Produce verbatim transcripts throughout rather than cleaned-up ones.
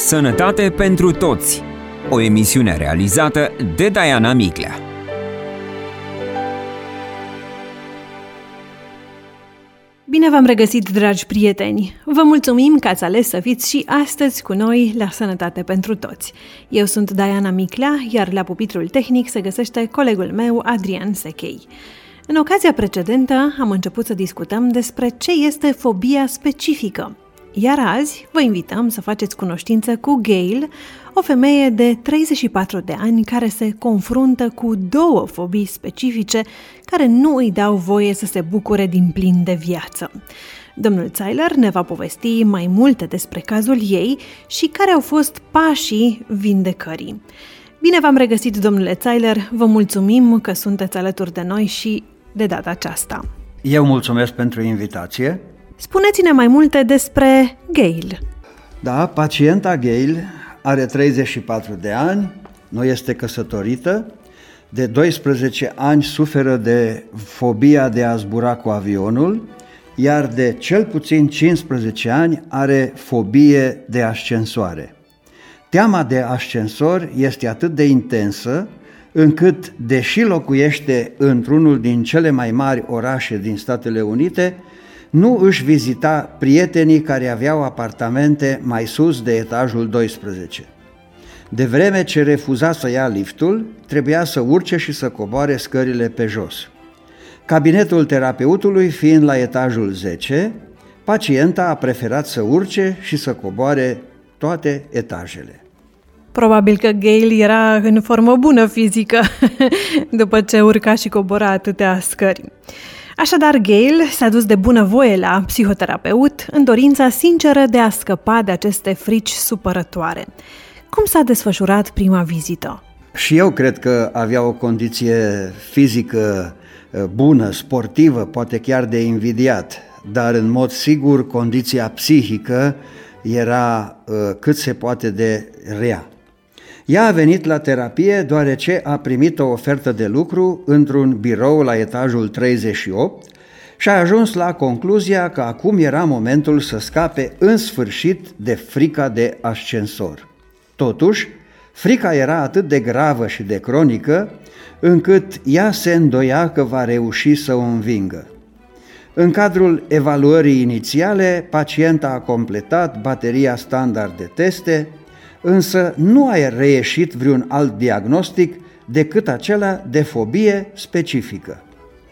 Sănătate pentru toți. O emisiune realizată de Diana Miclea. Bine v-am regăsit, dragi prieteni! Vă mulțumim că ați ales să fiți și astăzi cu noi la Sănătate pentru toți. Eu sunt Diana Miclea, iar la pupitrul tehnic se găsește colegul meu, Adrian Sechei. În ocazia precedentă am început să discutăm despre ce este fobia specifică. Iar azi vă invităm să faceți cunoștință cu Gail, o femeie de treizeci și patru de ani care se confruntă cu două fobii specifice care nu îi dau voie să se bucure din plin de viață. Domnul Zeiler ne va povesti mai multe despre cazul ei și care au fost pașii vindecării. Bine v-am regăsit, domnule Zeiler, vă mulțumim că sunteți alături de noi și de data aceasta. Eu mulțumesc pentru invitație. Spuneți-ne mai multe despre Gail. Da, pacienta Gail are treizeci și patru de ani, nu este căsătorită, de doisprezece ani suferă de fobia de a zbura cu avionul, iar de cel puțin cincisprezece ani are fobie de ascensoare. Teama de ascensor este atât de intensă încât, deși locuiește într-unul din cele mai mari orașe din Statele Unite, nu își vizita prietenii care aveau apartamente mai sus de etajul doisprezece. De vreme ce refuza să ia liftul, trebuia să urce și să coboare scările pe jos. Cabinetul terapeutului fiind la etajul zece, pacienta a preferat să urce și să coboare toate etajele. Probabil că Gail era în formă bună fizică după ce urca și cobora atâtea scări. Așadar, Gail s-a dus de bunăvoie la psihoterapeut în dorința sinceră de a scăpa de aceste frici supărătoare. Cum s-a desfășurat prima vizită? Și eu cred că avea o condiție fizică bună, sportivă, poate chiar de invidiat, dar în mod sigur condiția psihică era cât se poate de rea. Ea a venit la terapie deoarece a primit o ofertă de lucru într-un birou la etajul treizeci și opt și a ajuns la concluzia că acum era momentul să scape în sfârșit de frica de ascensor. Totuși, frica era atât de gravă și de cronică, încât ea se îndoia că va reuși să o învingă. În cadrul evaluării inițiale, pacienta a completat bateria standard de teste, însă nu a reieșit vreun alt diagnostic decât acela de fobie specifică.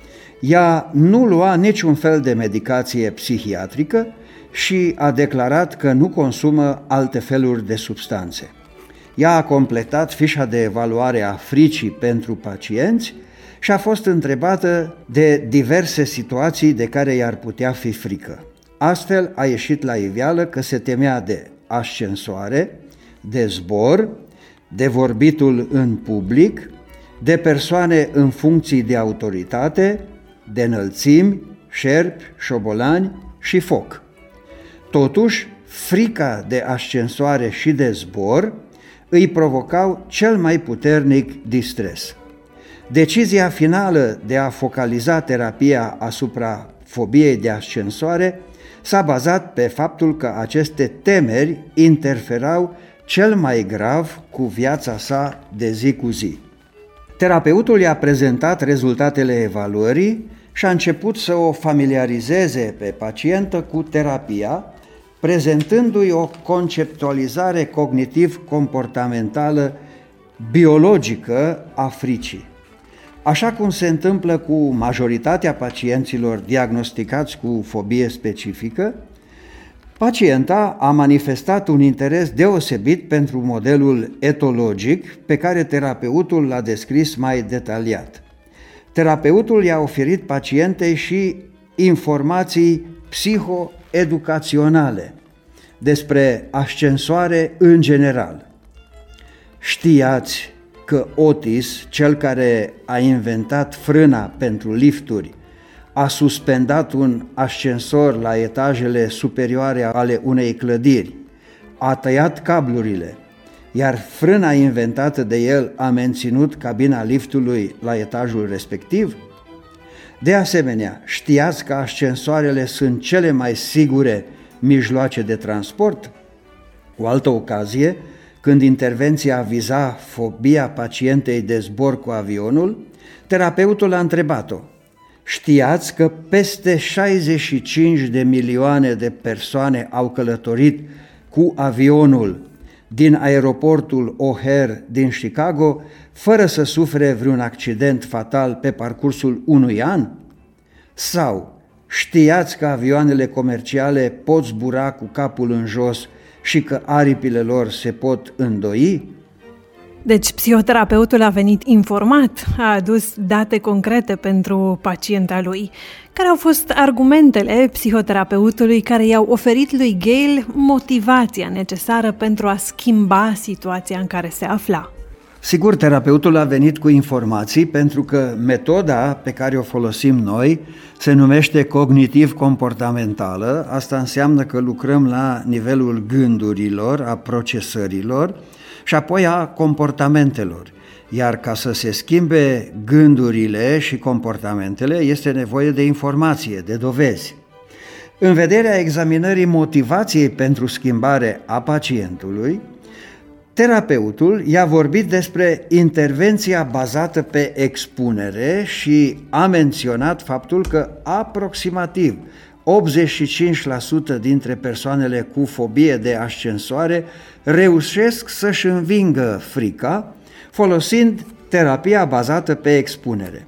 Ea nu lua niciun fel de medicație psihiatrică și a declarat că nu consumă alte feluri de substanțe. Ea a completat fișa de evaluare a fricii pentru pacienți și a fost întrebată de diverse situații de care i-ar putea fi frică. Astfel a ieșit la iveală că se temea de ascensoare, de zbor, de vorbitul în public, de persoane în funcții de autoritate, de înălțimi, șerpi, șobolani și foc. Totuși, frica de ascensoare și de zbor îi provocau cel mai puternic distres. Decizia finală de a focaliza terapia asupra fobiei de ascensoare s-a bazat pe faptul că aceste temeri interferau cel mai grav cu viața sa de zi cu zi. Terapeutul i-a prezentat rezultatele evaluării și a început să o familiarizeze pe pacientă cu terapia, prezentându-i o conceptualizare cognitiv-comportamentală biologică a fricii. Așa cum se întâmplă cu majoritatea pacienților diagnosticați cu fobie specifică, pacienta a manifestat un interes deosebit pentru modelul etologic pe care terapeutul l-a descris mai detaliat. Terapeutul i-a oferit pacientei și informații psihoeducaționale despre ascensoare în general. Știați că Otis, cel care a inventat frâna pentru lifturi, a suspendat un ascensor la etajele superioare ale unei clădiri, a tăiat cablurile, iar frâna inventată de el a menținut cabina liftului la etajul respectiv? De asemenea, știați că ascensoarele sunt cele mai sigure mijloace de transport? Cu altă ocazie, când intervenția viza fobia pacientei de zbor cu avionul, terapeutul a întrebat-o: știați că peste șaizeci și cinci de milioane de persoane au călătorit cu avionul din aeroportul O'Hare din Chicago fără să sufere vreun accident fatal pe parcursul unui an? Sau știați că avioanele comerciale pot zbura cu capul în jos și că aripile lor se pot îndoi? Deci psihoterapeutul a venit informat, a adus date concrete pentru pacienta lui. Care au fost argumentele psihoterapeutului care i-au oferit lui Gail motivația necesară pentru a schimba situația în care se afla? Sigur, terapeutul a venit cu informații pentru că metoda pe care o folosim noi se numește cognitiv-comportamentală. Asta înseamnă că lucrăm la nivelul gândurilor, a procesărilor și apoi a comportamentelor. Iar ca să se schimbe gândurile și comportamentele, este nevoie de informație, de dovezi. În vederea examinării motivației pentru schimbare a pacientului, terapeutul i-a vorbit despre intervenția bazată pe expunere și a menționat faptul că aproximativ optzeci și cinci la sută dintre persoanele cu fobie de ascensoare reușesc să-și învingă frica folosind terapia bazată pe expunere.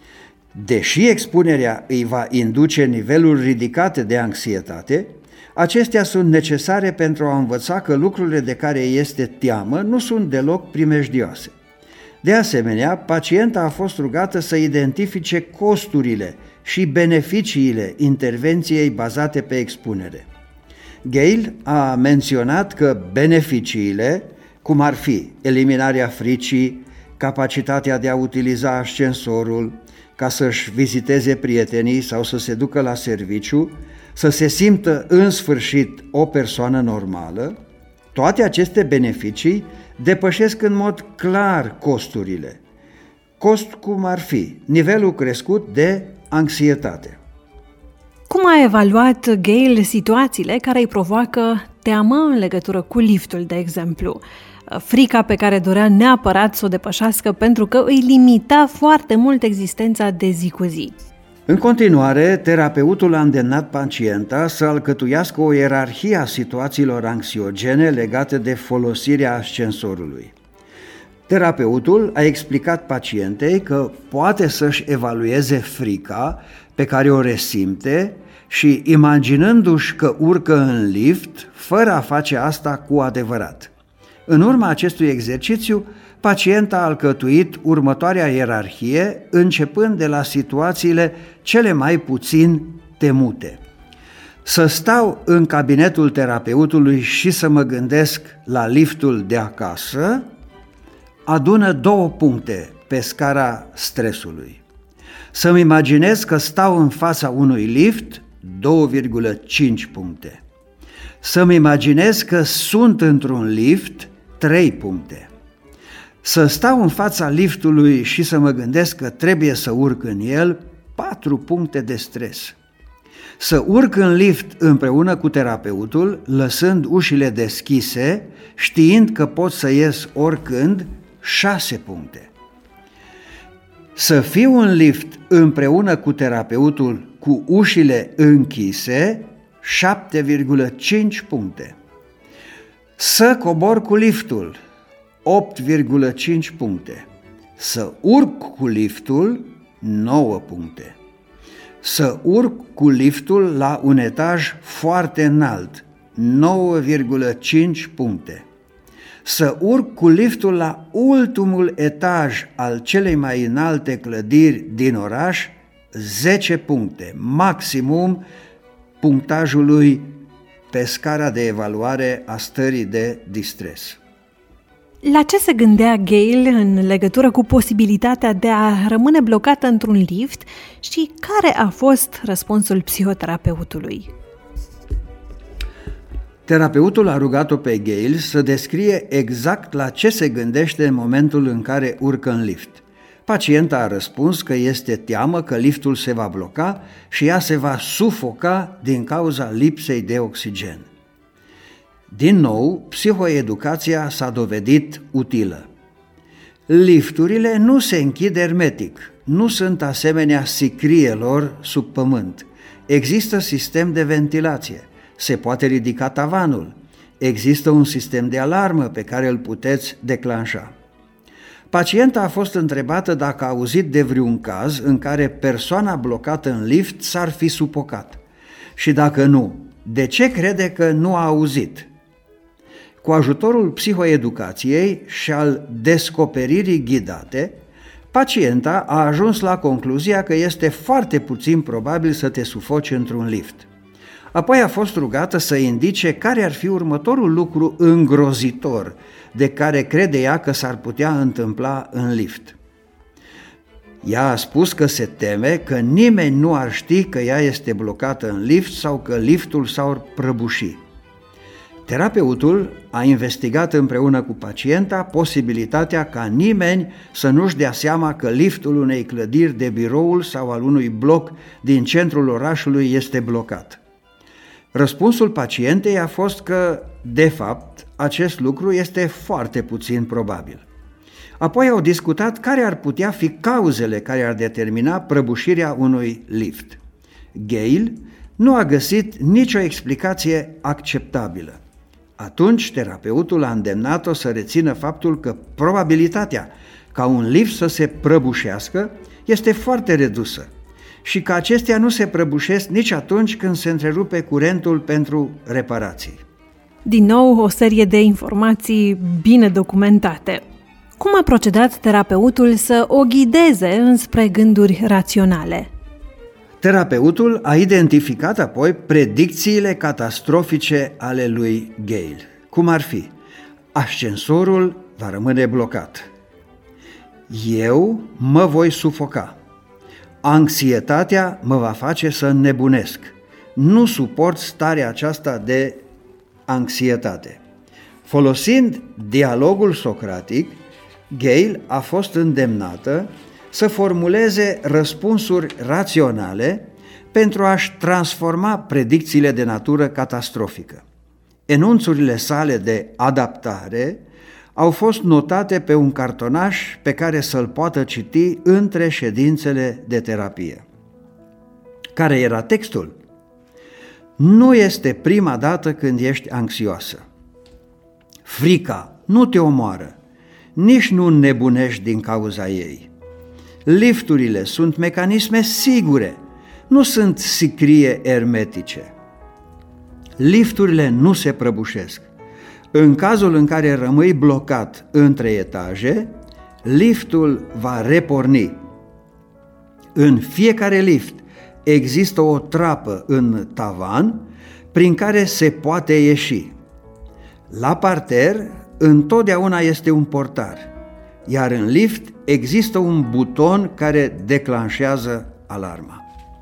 Deși expunerea îi va induce niveluri ridicate de anxietate, acestea sunt necesare pentru a învăța că lucrurile de care este teamă nu sunt deloc primejdioase. De asemenea, pacienta a fost rugată să identifice costurile și beneficiile intervenției bazate pe expunere. Gail a menționat că beneficiile, cum ar fi eliminarea fricii, capacitatea de a utiliza ascensorul, ca să-și viziteze prietenii sau să se ducă la serviciu, să se simtă în sfârșit o persoană normală, toate aceste beneficii depășesc în mod clar costurile. Cost cum ar fi nivelul crescut de anxietate. Cum a evaluat Gail situațiile care îi provoacă teamă în legătură cu liftul, de exemplu? Frica pe care dorea neapărat să o depășească pentru că îi limita foarte mult existența de zi cu zi. În continuare, terapeutul a îndemnat pacienta să alcătuiască o ierarhie a situațiilor anxiogene legate de folosirea ascensorului. Terapeutul a explicat pacientei că poate să-și evalueze frica pe care o resimte și imaginându-și că urcă în lift, fără a face asta cu adevărat. În urma acestui exercițiu, pacienta a alcătuit următoarea ierarhie, începând de la situațiile cele mai puțin temute. Să stau în cabinetul terapeutului și să mă gândesc la liftul de acasă adună două puncte pe scara stresului. Să-mi imaginez că stau în fața unui lift, două virgulă cinci puncte. Să-mi imaginez că sunt într-un lift, trei puncte. Să stau în fața liftului și să mă gândesc că trebuie să urc în el, patru puncte de stres. Să urc în lift împreună cu terapeutul, lăsând ușile deschise, știind că pot să ies oricând, șase puncte. Să fiu în lift împreună cu terapeutul cu ușile închise, șapte virgulă cinci puncte. Să cobor cu liftul, opt virgulă cinci puncte. Să urc cu liftul, nouă puncte. Să urc cu liftul la un etaj foarte înalt, nouă virgulă cinci puncte. Să urc cu liftul la ultimul etaj al celei mai înalte clădiri din oraș, zece puncte, maximum punctajului pe scara de evaluare a stării de distres. La ce se gândea Gail în legătură cu posibilitatea de a rămâne blocată într-un lift și care a fost răspunsul psihoterapeutului? Terapeutul a rugat-o pe Gail să descrie exact la ce se gândește în momentul în care urcă în lift. Pacienta a răspuns că este teamă că liftul se va bloca și ea se va sufoca din cauza lipsei de oxigen. Din nou, psihoeducația s-a dovedit utilă. Lifturile nu se închid hermetic, nu sunt asemenea sicrielor sub pământ. Există sistem de ventilație, se poate ridica tavanul, există un sistem de alarmă pe care îl puteți declanșa. Pacienta a fost întrebată dacă a auzit de vreun caz în care persoana blocată în lift s-ar fi sufocat și dacă nu, de ce crede că nu a auzit? Cu ajutorul psihoeducației și al descoperirii ghidate, pacienta a ajuns la concluzia că este foarte puțin probabil să te sufoci într-un lift. Apoi a fost rugată să indice care ar fi următorul lucru îngrozitor de care crede ea că s-ar putea întâmpla în lift. Ea a spus că se teme că nimeni nu ar ști că ea este blocată în lift sau că liftul s-ar prăbuși. Terapeutul a investigat împreună cu pacienta posibilitatea ca nimeni să nu-și dea seama că liftul unei clădiri de biroul sau al unui bloc din centrul orașului este blocat. Răspunsul pacientei a fost că, de fapt, acest lucru este foarte puțin probabil. Apoi au discutat care ar putea fi cauzele care ar determina prăbușirea unui lift. Gail nu a găsit nicio explicație acceptabilă. Atunci, terapeutul a îndemnat-o să rețină faptul că probabilitatea ca un lift să se prăbușească este foarte redusă și că acestea nu se prăbușesc nici atunci când se întrerupe curentul pentru reparații. Din nou, o serie de informații bine documentate. Cum a procedat terapeutul să o ghideze înspre gânduri raționale? Terapeutul a identificat apoi predicțiile catastrofice ale lui Gail, cum ar fi: ascensorul va rămâne blocat, eu mă voi sufoca, anxietatea mă va face să înnebunesc, nu suport starea aceasta de anxietate. Folosind dialogul socratic, Gail a fost îndemnată să formuleze răspunsuri raționale pentru a-și transforma predicțiile de natură catastrofică. Enunțurile sale de adaptare au fost notate pe un cartonaș pe care să-l poată citi între ședințele de terapie. Care era textul? Nu este prima dată când ești anxioasă. Frica nu te omoară, nici nu nebunești din cauza ei. Lifturile sunt mecanisme sigure, nu sunt sicrie ermetice. Lifturile nu se prăbușesc. În cazul în care rămâi blocat între etaje, liftul va reporni. În fiecare lift există o trapă în tavan prin care se poate ieși. La parter întotdeauna este un portar, iar în lift există un buton care declanșează alarma.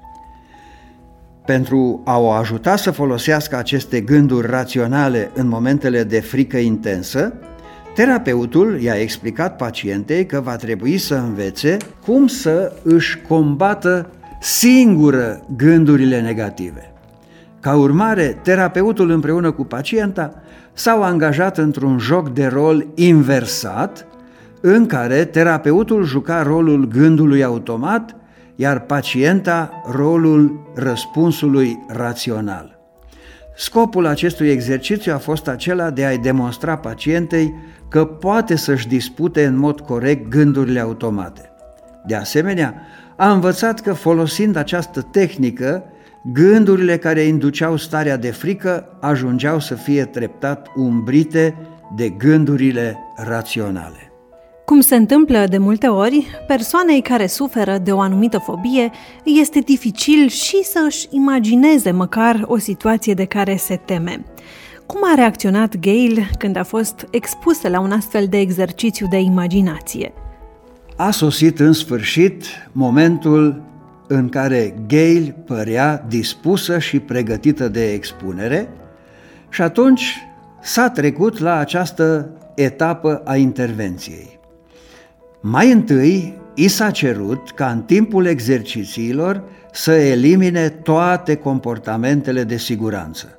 Pentru a o ajuta să folosească aceste gânduri raționale în momentele de frică intensă, terapeutul i-a explicat pacientei că va trebui să învețe cum să își combată singură gândurile negative. Ca urmare, terapeutul împreună cu pacienta s-au angajat într-un joc de rol inversat, în care terapeutul juca rolul gândului automat, iar pacienta rolul răspunsului rațional. Scopul acestui exercițiu a fost acela de a-i demonstra pacientei că poate să-și dispute în mod corect gândurile automate. De asemenea, a învățat că folosind această tehnică, gândurile care induceau starea de frică ajungeau să fie treptat umbrite de gândurile raționale. Cum se întâmplă de multe ori, persoanei care suferă de o anumită fobie este dificil și să își imagineze măcar o situație de care se teme. Cum a reacționat Gail când a fost expusă la un astfel de exercițiu de imaginație? A sosit în sfârșit momentul în care Gail părea dispusă și pregătită de expunere și atunci s-a trecut la această etapă a intervenției. Mai întâi, i s-a cerut ca în timpul exercițiilor să elimine toate comportamentele de siguranță.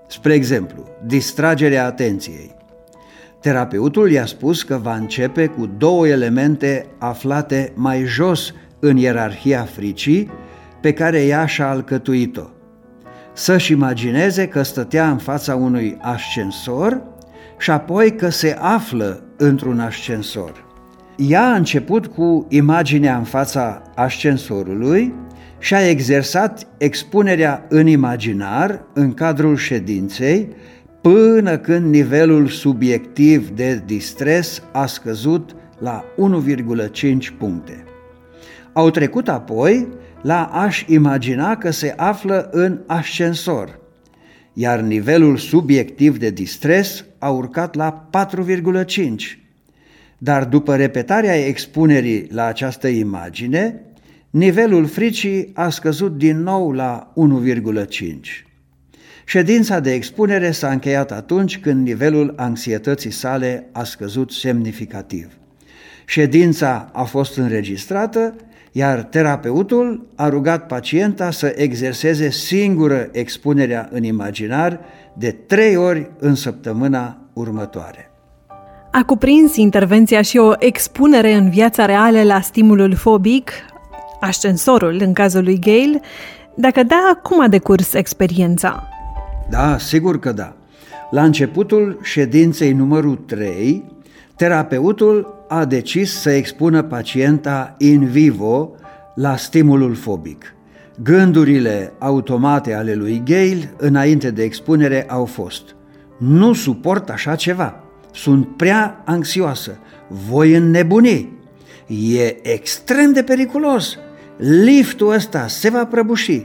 Spre exemplu, distragerea atenției. Terapeutul i-a spus că va începe cu două elemente aflate mai jos în ierarhia fricii pe care ea și-a alcătuit-o. Să-și imagineze că stătea în fața unui ascensor și apoi că se află într-un ascensor. Ea a început cu imaginea în fața ascensorului și a exersat expunerea în imaginar în cadrul ședinței până când nivelul subiectiv de distres a scăzut la unu virgulă cinci puncte. Au trecut apoi la a-și imagina că se află în ascensor, iar nivelul subiectiv de distres a urcat la patru virgulă cinci. Dar după repetarea expunerii la această imagine, nivelul fricii a scăzut din nou la unu virgulă cinci. Ședința de expunere s-a încheiat atunci când nivelul anxietății sale a scăzut semnificativ. Ședința a fost înregistrată, iar terapeutul a rugat pacienta să exerseze singură expunerea în imaginar de trei ori în săptămâna următoare. A cuprins intervenția și o expunere în viața reală la stimulul fobic, ascensorul în cazul lui Gail. Dacă da, cum a decurs experiența? Da, sigur că da. La începutul ședinței numărul trei, terapeutul a decis să expună pacienta in vivo la stimulul fobic. Gândurile automate ale lui Gail înainte de expunere au fost: nu suport așa ceva, sunt prea anxioasă, voi înnebuni, e extrem de periculos, liftul ăsta se va prăbuși.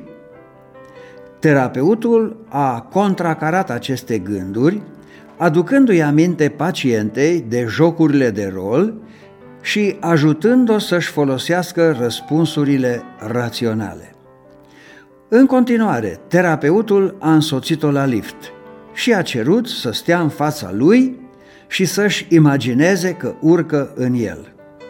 Terapeutul a contracarat aceste gânduri, aducându-i aminte pacientei de jocurile de rol și ajutând-o să-și folosească răspunsurile raționale. În continuare, terapeutul a însoțit-o la lift și a cerut să stea în fața lui și să-și imagineze că urcă în el.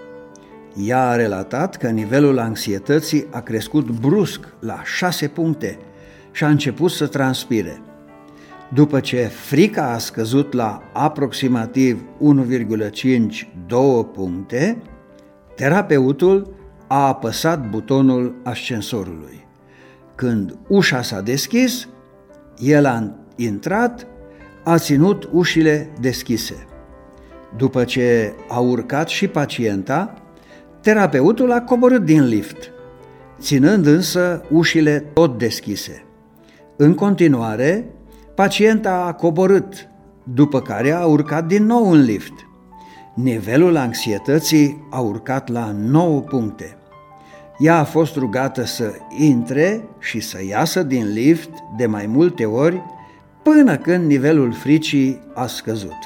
Ea a relatat că nivelul anxietății a crescut brusc la șase puncte și a început să transpire. După ce frica a scăzut la aproximativ unu virgulă cinci doi puncte, terapeutul a apăsat butonul ascensorului. Când ușa s-a deschis, el a intrat, a ținut ușile deschise. După ce a urcat și pacienta, terapeutul a coborât din lift, ținând însă ușile tot deschise. În continuare, pacienta a coborât, după care a urcat din nou în lift. Nivelul anxietății a urcat la nouă puncte. Ea a fost rugată să intre și să iasă din lift de mai multe ori până când nivelul fricii a scăzut.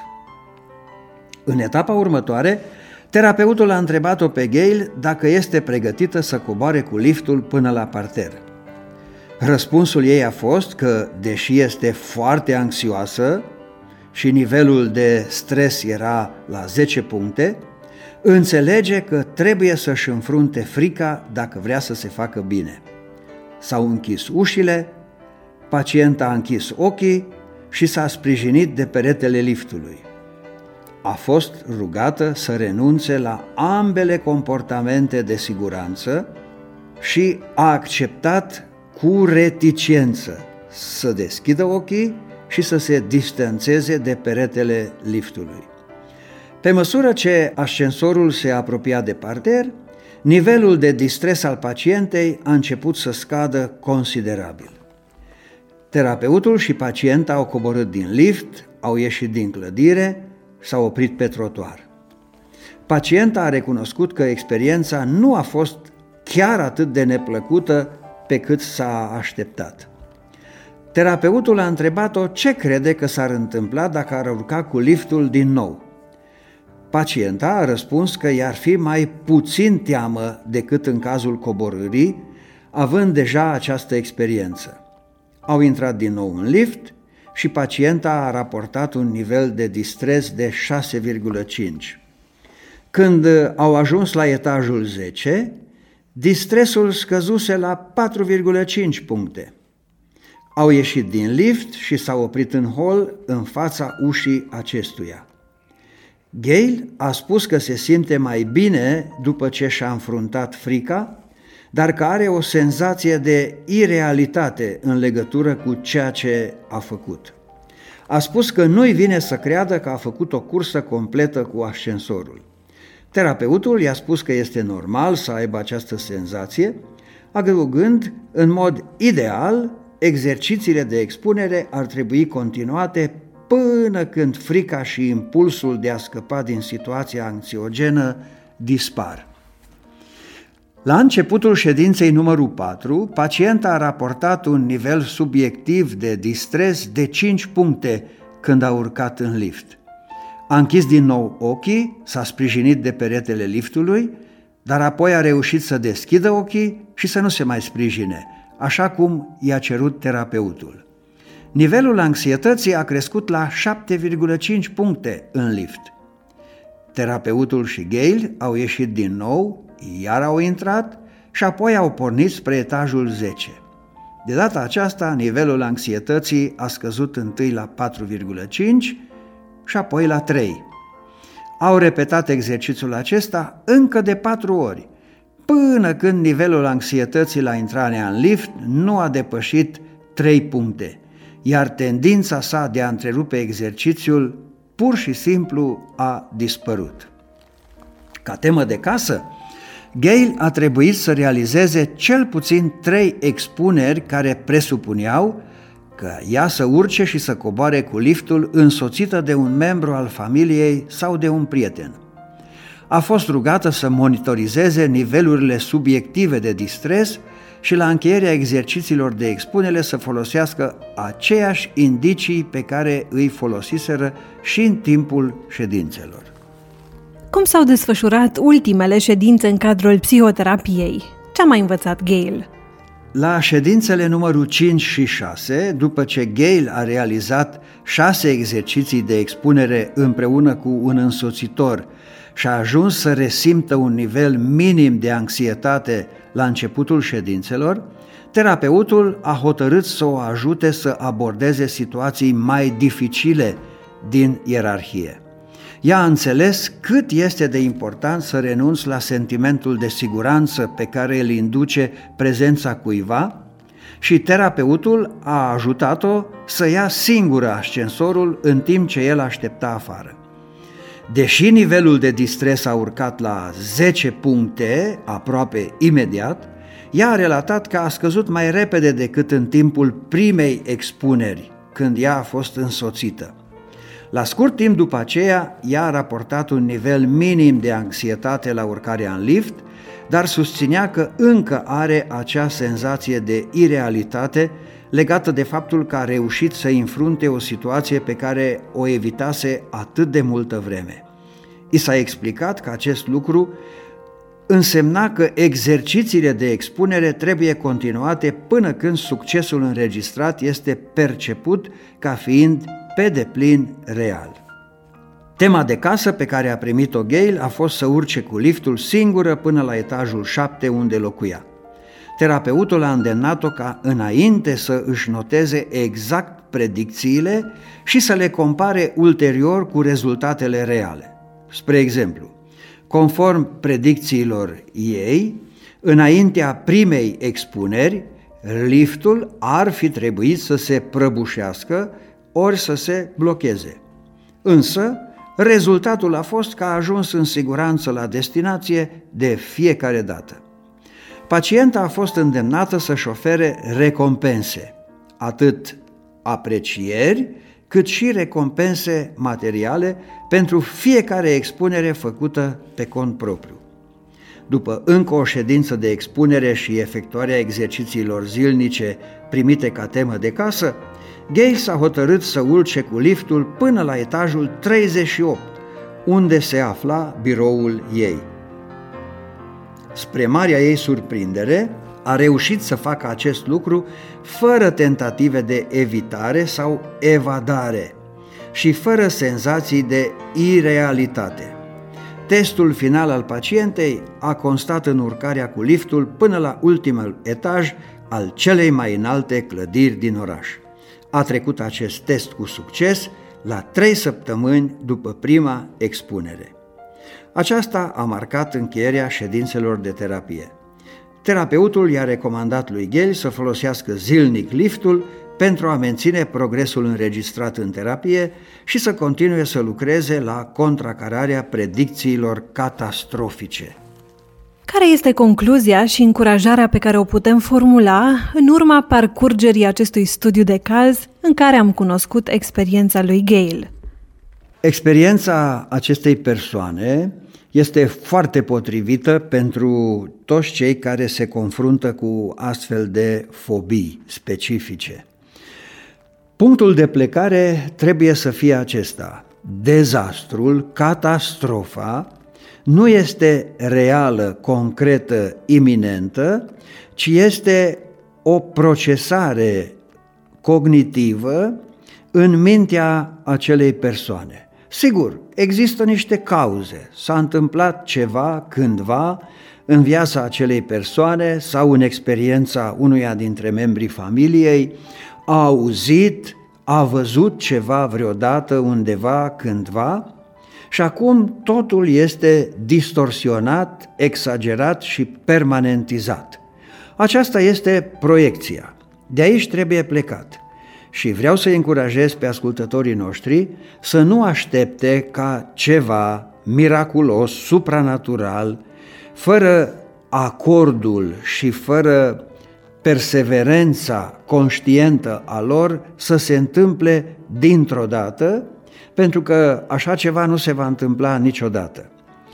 În etapa următoare, terapeutul a întrebat-o pe Gail dacă este pregătită să coboare cu liftul până la parter. Răspunsul ei a fost că, deși este foarte anxioasă și nivelul de stres era la zece puncte, înțelege că trebuie să-și înfrunte frica dacă vrea să se facă bine. S-au închis ușile, pacienta a închis ochii și s-a sprijinit de peretele liftului. A fost rugată să renunțe la ambele comportamente de siguranță și a acceptat cu reticență să deschidă ochii și să se distanțeze de peretele liftului. Pe măsură ce ascensorul se apropia de parter, nivelul de distres al pacientei a început să scadă considerabil. Terapeutul și pacienta au coborât din lift, au ieșit din clădire, s-au oprit pe trotuar. Pacienta a recunoscut că experiența nu a fost chiar atât de neplăcută pe cât s-a așteptat. Terapeutul a întrebat-o ce crede că s-ar întâmpla dacă ar urca cu liftul din nou. Pacienta a răspuns că i-ar fi mai puțin teamă decât în cazul coborârii, având deja această experiență. Au intrat din nou în lift și pacienta a raportat un nivel de distres de șase virgulă cinci. Când au ajuns la etajul zece, distresul scăzuse la patru virgulă cinci puncte. Au ieșit din lift și s-au oprit în hol în fața ușii acestuia. Gail a spus că se simte mai bine după ce și-a înfruntat frica, dar că are o senzație de irealitate în legătură cu ceea ce a făcut. A spus că nu-i vine să creadă că a făcut o cursă completă cu ascensorul. Terapeutul i-a spus că este normal să aibă această senzație, adăugând, în mod ideal, exercițiile de expunere ar trebui continuate până când frica și impulsul de a scăpa din situația anxiogenă dispar. La începutul ședinței numărul patru, pacienta a raportat un nivel subiectiv de distres de cinci puncte când a urcat în lift. A închis din nou ochii, s-a sprijinit de peretele liftului, dar apoi a reușit să deschidă ochii și să nu se mai sprijine, așa cum i-a cerut terapeutul. Nivelul anxietății a crescut la șapte virgulă cinci puncte în lift. Terapeutul și Gail au ieșit din nou, iar au intrat și apoi au pornit spre etajul zece. De data aceasta, nivelul anxietății a scăzut întâi la patru virgulă cinci și apoi la trei. Au repetat exercițiul acesta încă de patru ori, până când nivelul anxietății la intrarea în lift nu a depășit trei puncte, iar tendința sa de a întrerupe exercițiul pur și simplu a dispărut. Ca temă de casă, Gail a trebuit să realizeze cel puțin trei expuneri care presupuneau că ea să urce și să coboare cu liftul însoțită de un membru al familiei sau de un prieten. A fost rugată să monitorizeze nivelurile subiective de distres și la încheierea exercițiilor de expunere să folosească aceeași indicii pe care îi folosiseră și în timpul ședințelor. Cum s-au desfășurat ultimele ședințe în cadrul psihoterapiei? Ce a mai învățat Gail? La ședințele numărul cinci și șase, după ce Gail a realizat șase exerciții de expunere împreună cu un însoțitor și a ajuns să resimtă un nivel minim de anxietate la începutul ședințelor, terapeutul a hotărât să o ajute să abordeze situații mai dificile din ierarhie. Ea a înțeles cât este de important să renunți la sentimentul de siguranță pe care îl induce prezența cuiva și terapeutul a ajutat-o să ia singură ascensorul în timp ce el aștepta afară. Deși nivelul de distres a urcat la zece puncte, aproape imediat, ea a relatat că a scăzut mai repede decât în timpul primei expuneri, când ea a fost însoțită. La scurt timp după aceea, ea a raportat un nivel minim de anxietate la urcarea în lift, dar susținea că încă are acea senzație de irealitate legată de faptul că a reușit să înfrunte o situație pe care o evitase atât de multă vreme. I s-a explicat că acest lucru însemna că exercițiile de expunere trebuie continuate până când succesul înregistrat este perceput ca fiind pe deplin real. Tema de casă pe care a primit-o Gail a fost să urce cu liftul singură până la etajul șapte unde locuia. Terapeutul a îndemnat-o ca înainte să își noteze exact predicțiile și să le compare ulterior cu rezultatele reale. Spre exemplu, conform predicțiilor ei, înaintea primei expuneri, liftul ar fi trebuit să se prăbușească ori să se blocheze. Însă, rezultatul a fost că a ajuns în siguranță la destinație de fiecare dată. Pacienta a fost îndemnată să-și ofere recompense, atât aprecieri, cât și recompense materiale pentru fiecare expunere făcută pe cont propriu. După încă o ședință de expunere și efectuarea exercițiilor zilnice primite ca temă de casă, Gail s-a hotărât să urce cu liftul până la etajul treizeci și opt, unde se afla biroul ei. Spre marea ei surprindere, a reușit să facă acest lucru fără tentative de evitare sau evadare și fără senzații de irealitate. Testul final al pacientei a constat în urcarea cu liftul până la ultimul etaj al celei mai înalte clădiri din oraș. A trecut acest test cu succes la trei săptămâni după prima expunere. Aceasta a marcat încheierea ședințelor de terapie. Terapeutul i-a recomandat lui Gale să folosească zilnic liftul pentru a menține progresul înregistrat în terapie și să continue să lucreze la contracararea predicțiilor catastrofice. Care este concluzia și încurajarea pe care o putem formula în urma parcurgerii acestui studiu de caz în care am cunoscut experiența lui Gale? Experiența acestei persoane este foarte potrivită pentru toți cei care se confruntă cu astfel de fobii specifice. Punctul de plecare trebuie să fie acesta. Dezastrul, catastrofa, nu este reală, concretă, iminentă, ci este o procesare cognitivă în mintea acelei persoane. Sigur, există niște cauze. S-a întâmplat ceva cândva în viața acelei persoane sau în experiența unuia dintre membrii familiei, a auzit, a văzut ceva vreodată, undeva, cândva, și acum totul este distorsionat, exagerat și permanentizat. Aceasta este proiecția. De aici trebuie plecat. Și vreau să încurajez pe ascultătorii noștri să nu aștepte ca ceva miraculos, supranatural, fără acordul și fără perseverența conștientă a lor să se întâmple dintr-o dată, pentru că așa ceva nu se va întâmpla niciodată.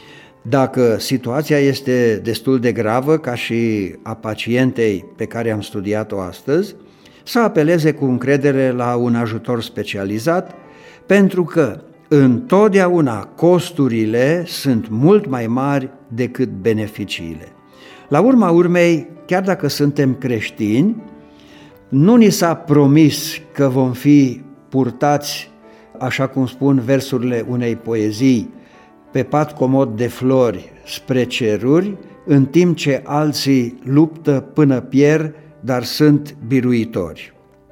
Dacă situația este destul de gravă, ca și a pacientei pe care am studiat-o astăzi, să apeleze cu încredere la un ajutor specializat, pentru că întotdeauna costurile sunt mult mai mari decât beneficiile. La urma urmei, chiar dacă suntem creștini, nu ni s-a promis că vom fi purtați, așa cum spun versurile unei poezii, pe pat comod de flori spre ceruri, în timp ce alții luptă până pierd, dar sunt biruitori.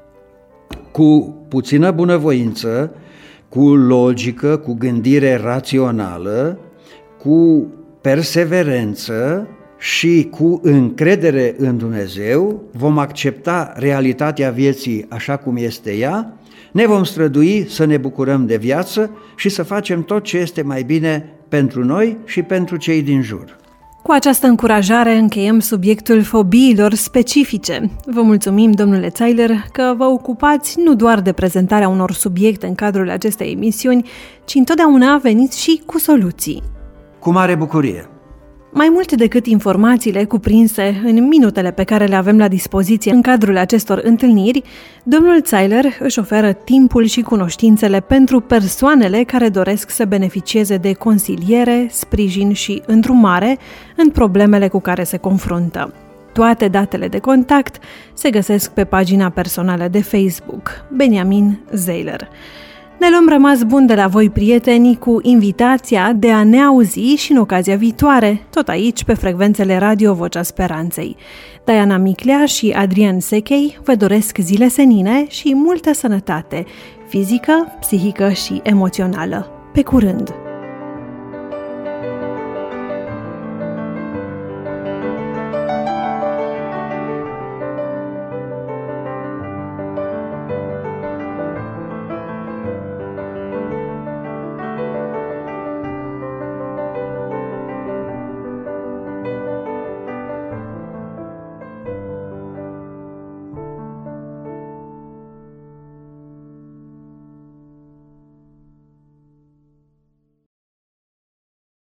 Cu puțină bunăvoință, cu logică, cu gândire rațională, cu perseverență și cu încredere în Dumnezeu, vom accepta realitatea vieții așa cum este ea, ne vom strădui să ne bucurăm de viață și să facem tot ce este mai bine pentru noi și pentru cei din jur. Cu această încurajare încheiem subiectul fobiilor specifice. Vă mulțumim, domnule Zeiler, că vă ocupați nu doar de prezentarea unor subiecte în cadrul acestei emisiuni, ci întotdeauna veniți și cu soluții. Cu mare bucurie! Mai mult decât informațiile cuprinse în minutele pe care le avem la dispoziție în cadrul acestor întâlniri, domnul Zeiler își oferă timpul și cunoștințele pentru persoanele care doresc să beneficieze de consiliere, sprijin și îndrumare în problemele cu care se confruntă. Toate datele de contact se găsesc pe pagina personală de Facebook, Benjamin Zeiler. Ne luăm rămas bun de la voi, prieteni, cu invitația de a ne auzi și în ocazia viitoare, tot aici, pe frecvențele Radio Vocea Speranței. Diana Miclea și Adrian Sechei vă doresc zile senine și multă sănătate, fizică, psihică și emoțională. Pe curând!